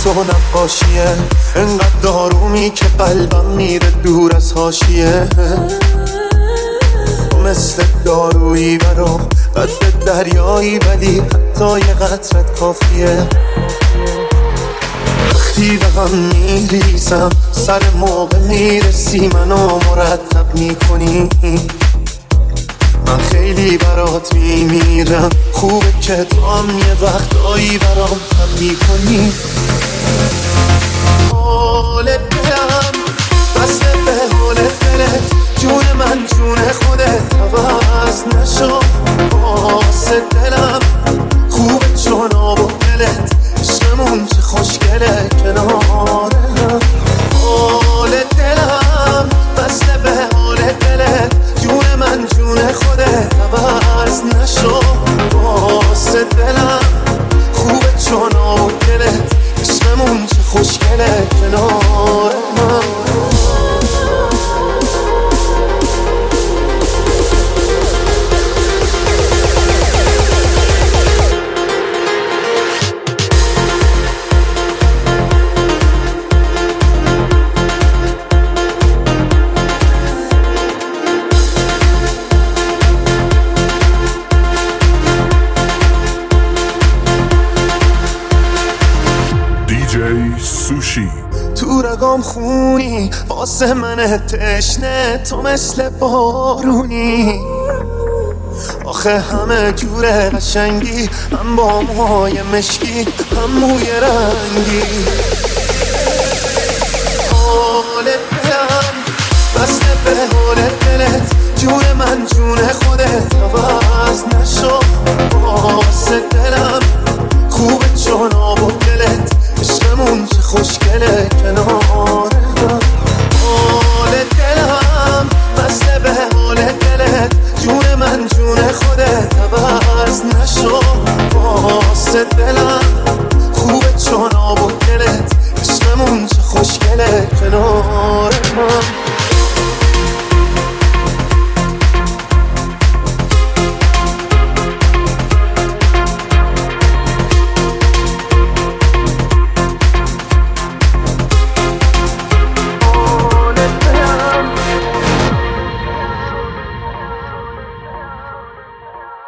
تو نقاشیه، انقدر آرومی که قلبم میره دور از حاشیه. مثل دارویی برام قد دریایی، ولی حتی یه قطرت کافیه. وقتی به هم میریزم سر موقع میرسی، منو مرتب میکنی. من خیلی برات میمیرم، خوبه که تو هم یه وقتایی برام هم میکنی. حال دلم بسته به حال دلت، جون من جون خودت عوض نشو. واسه دلم خوبه چون آب و دلت، عشقمون چه خوشگله کناره هم. حال دلم بسته به حال دلت، جون من جون خودت عوض نشو. واسه دلم خوبه چون آب و دلت، عشقمون چه خوشگله کناره هم. سوشی تو رگام خونی، واسه من تشنه تو مثل بارونی. آخه همه جوره قشنگی، هم با موهای مشکی هم موی رنگی. حال دلم بسته به حال دلت، جون من جون خودت عوض نشو. واسه دلم خوبه چون آب و دلت، عشقمون چه خوشگله کناره هم. حال دلم بسته به حال دلت، جون من جون خودت عوض نشو. واسه دلم